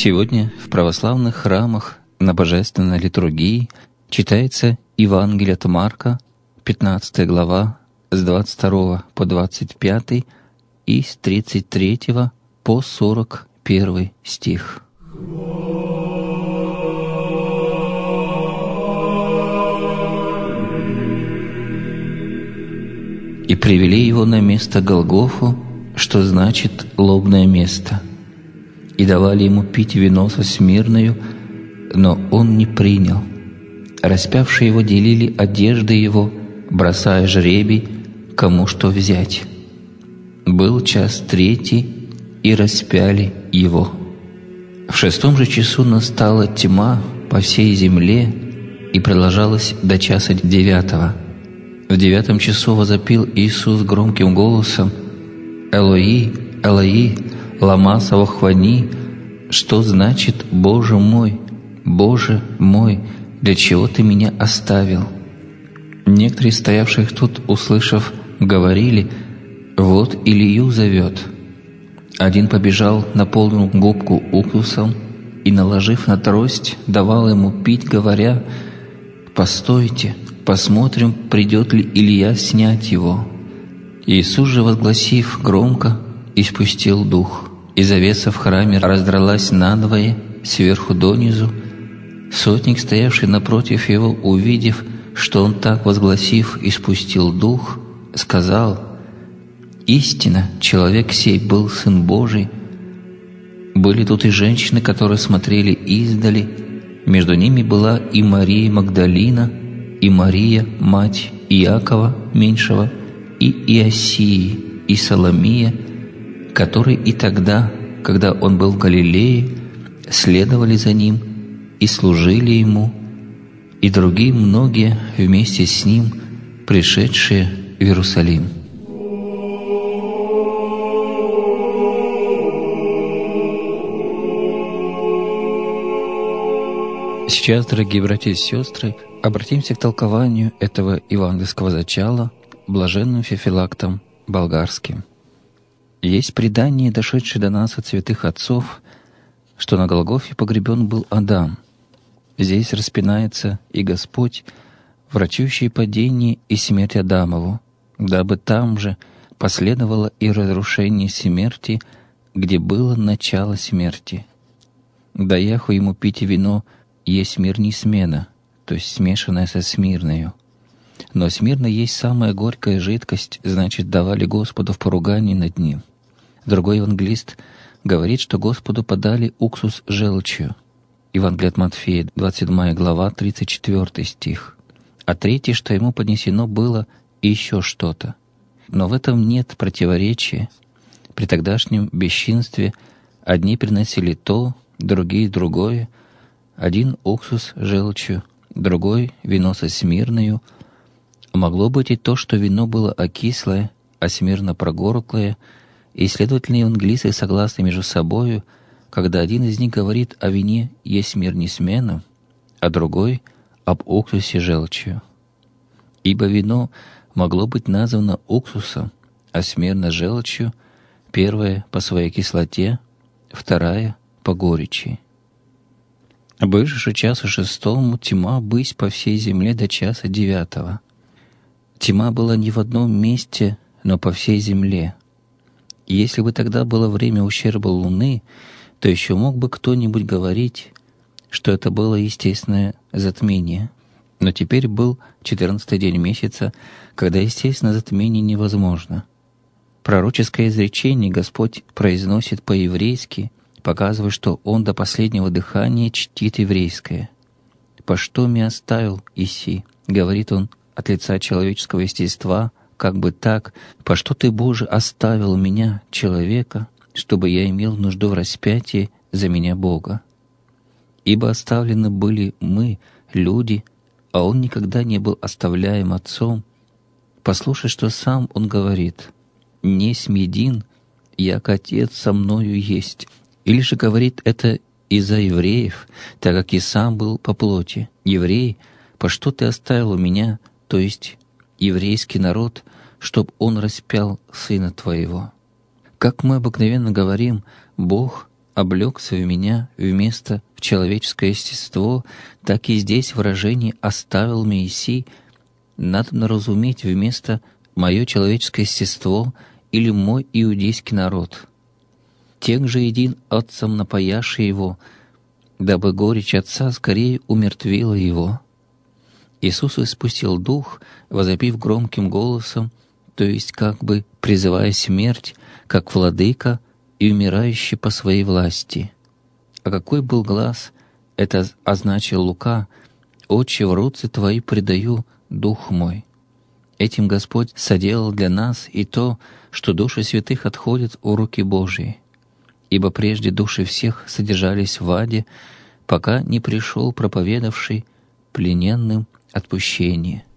Сегодня в православных храмах на Божественной литургии читается Евангелие от Марка, 15 глава, с 22 по 25 и с 33 по 41 стих. «И привели его на место Голгофу, что значит «лобное место», и давали ему пить вино со смирною, но он не принял. Распявшие его делили одежды его, бросая жребий, кому что взять. Был час 3, и распяли его. В 6 же часу настала тьма по всей земле и продолжалась до часа 9. В 9 часу возопил Иисус громким голосом: «Элои, Элои, лама савахвани», что значит: «Боже мой, для чего ты меня оставил?» Некоторые стоявших тут, услышав, говорили: «Вот Илью зовет». Один побежал, наполнил губку уксусом и, наложив на трость, давал ему пить, говоря: «Постойте, посмотрим, придет ли Илья снять его». Иисус же, возгласив громко, испустил дух, и завеса в храме раздралась надвое, сверху донизу. Сотник, стоявший напротив его, увидев, что он так, возгласив, испустил дух, сказал: «Истинно, человек сей был Сын Божий». Были тут и женщины, которые смотрели издали. Между ними была и Мария Магдалина, и Мария, мать Иакова меньшего, и Иосии, и Соломия, которые и тогда, когда он был в Галилее, следовали за ним и служили ему, и другие многие вместе с ним, пришедшие в Иерусалим. Сейчас, дорогие братья и сестры, обратимся к толкованию этого евангельского зачала блаженным Феофилактом Болгарским. Есть предание, дошедшее до нас от святых отцов, что на Голгофе погребен был Адам. Здесь распинается и Господь, врачующий падение и смерть Адамову, дабы там же последовало и разрушение смерти, где было начало смерти. Даяху ему пить вино есть мир не смена, то есть смешанная со смирною. Но смирна есть самая горькая жидкость, значит, давали Господу в поругании над ним. Другой евангелист говорит, что Господу подали уксус желчью. Евангелие от Матфея, 27 глава, 34 стих. А третий, что ему поднесено было еще что-то. Но в этом нет противоречия. При тогдашнем бесчинстве одни приносили то, другие — другое. Один уксус желчью, другой вино со смирною. Могло быть и то, что вино было окислое, а смирно прогорклое, и, следовательно, евангелисты согласны между собою, когда один из них говорит о вине «есть мир не смена», а другой — об уксусе желчью. Ибо вино могло быть названо уксусом, а смирно желчью, первая по своей кислоте, вторая по горечи. «Быже же часу 6 тьма бысь по всей земле до часа 9. Тьма была не в одном месте, но по всей земле. И если бы тогда было время ущерба луны, то еще мог бы кто-нибудь говорить, что это было естественное затмение. Но теперь был 14-й день месяца, когда естественное затмение невозможно. Пророческое изречение Господь произносит по-еврейски, показывая, что Он до последнего дыхания чтит еврейское. «По что меня оставил Иси?» — говорит Он от лица человеческого естества, как бы так: «По что Ты, Боже, оставил меня, человека, чтобы я имел нужду в распятии за меня, Бога? Ибо оставлены были мы, люди, а Он никогда не был оставляем Отцом. Послушай, что сам Он говорит: «Несть един, яко Отец со мною есть». Или же говорит это из-за евреев, так как и сам был по плоти. Евреи, по что ты оставил у меня, то есть еврейский народ, чтоб он распял Сына Твоего? Как мы обыкновенно говорим, Бог облегся в меня вместо в человеческое естество, так и здесь выражение «оставил Моисей» надо разуметь вместо «мое человеческое естество» или «мой иудейский народ». Тех же един отцам напояши его, дабы горечь отца скорее умертвила его. Иисус испустил дух, возопив громким голосом, то есть как бы призывая смерть, как владыка и умирающий по своей власти. А какой был глаз, это означил Лука: «Отче, в руцы Твои предаю дух мой». Этим Господь соделал для нас и то, что души святых отходят в руки Божьи. Ибо прежде души всех содержались в аде, пока не пришел проповедавший плененным отпущение.